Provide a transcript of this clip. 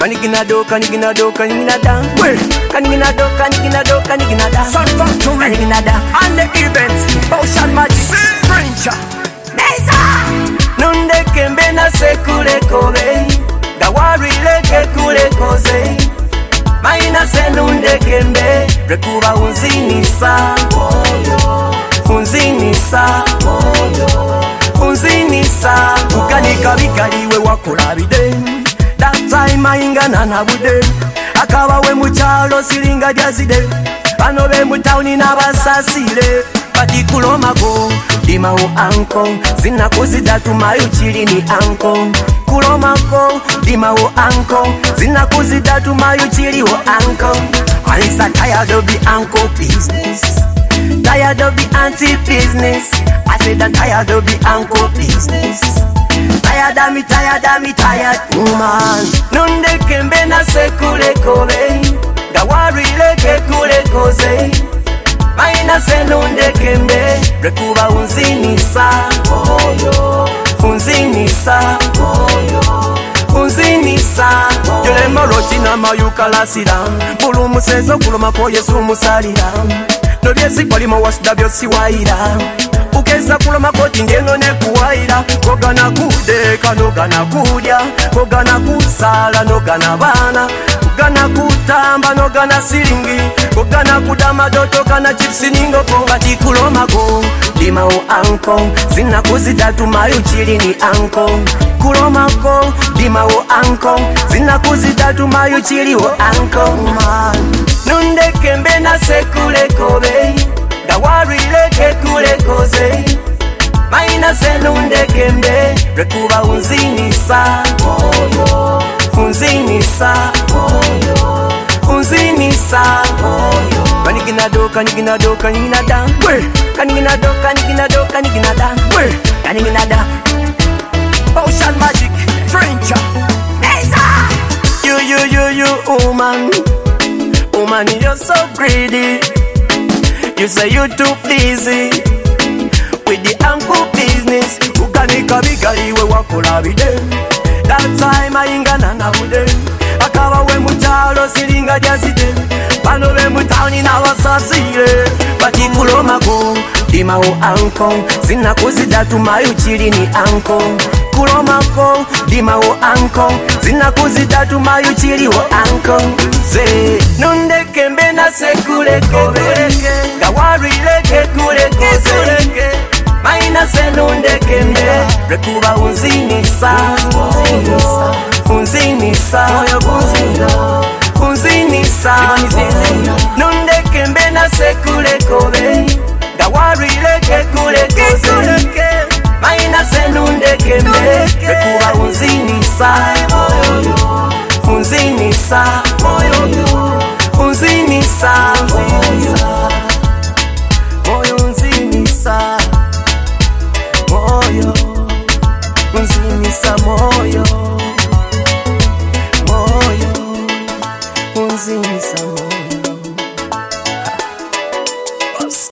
Kanigina do, kanigina do, kanigina da. Kanigina do, kanigina do, kanigina da. Sun Factory, kanigina da. and the events, Ocean Magic, French. Neza. Nunde kembe na sekule kobe. Gawarile ke kule koze. Maina se nunde kembe. Rekuba unzinisa. Unzinisa. Unzinisa. Ukanika bikaliwe wakolabide. That time ayingana na bude. Akawa we muchalo silinga jazide. Bano be mutauni na basasile. Bati kulomako dima u anko. Zina kuzida tumayu chili ni anko. Kulomako dima u anko. Zina kuzida tumayu chili u anko. And it's a tired of the uncle business. Tired of the auntie business. I said I'm tired of the uncle business. Tired of me, tired woman. Nunde kembe na sekule kobe. Gawarile ke kule koze. Maina se nunde kembe. Rekuba unzinisa. Unzinisa. Unzinisa. Yole maroti na mayuka lasira. Bulu musezo kuloma ko Yesu musalira. Nobyesi kwalima wasida byosi waira. Ukeza kuloma koti ngeno ne kuwaira. Kogana kudeka nogana kudya. Kogana kusala nogana bana. Kogana kutamba nogana siringi. Kogana kudama doto kana chipsi ningoko. Bati kuloma go dima u anko. Zina kuzida tumayu chili ni anko. Kuloma ko dima u anko. Zina kuzida tumayu chili u anko man. Nunde kembe na sekule kobe. Gawarile ke kule koze. Maina se nunde kembe. Rekuba unzinisa. Unzinisa. Unzinisa. Kanigina do, kanigina do, kanigina da. Kanigina do, kanigina do, kanigina da. Kanigina da. Ocean Magic, French. You, woman. Woman, you're so greedy. You say you too busy with the uncle business. Ukanika bigaliwe wakolabide. That time ayingana na bude. Akawa we mutalo silinga jazide. Bano we mutauni na wasasile. Bati kulomako dima u anko. Zina kuzida tumayu chili ni anko. Kulomako dima u anko. Zina kuzida tumayu chili u anko. Ze nunde kembe na sekule kobe. Gawarile ke kule koze. Maina se nunde kembe. Rekuba unzinisa. Unzinisa. Unzinisa. Nunde kembe na sekule kobe. Gawarile ke kule koze. Maina se nunde kembe. Rekuba unzinisa. Unzinisa. Unzinisa. Moyo unzinisa. Moyo unzinisa moyo.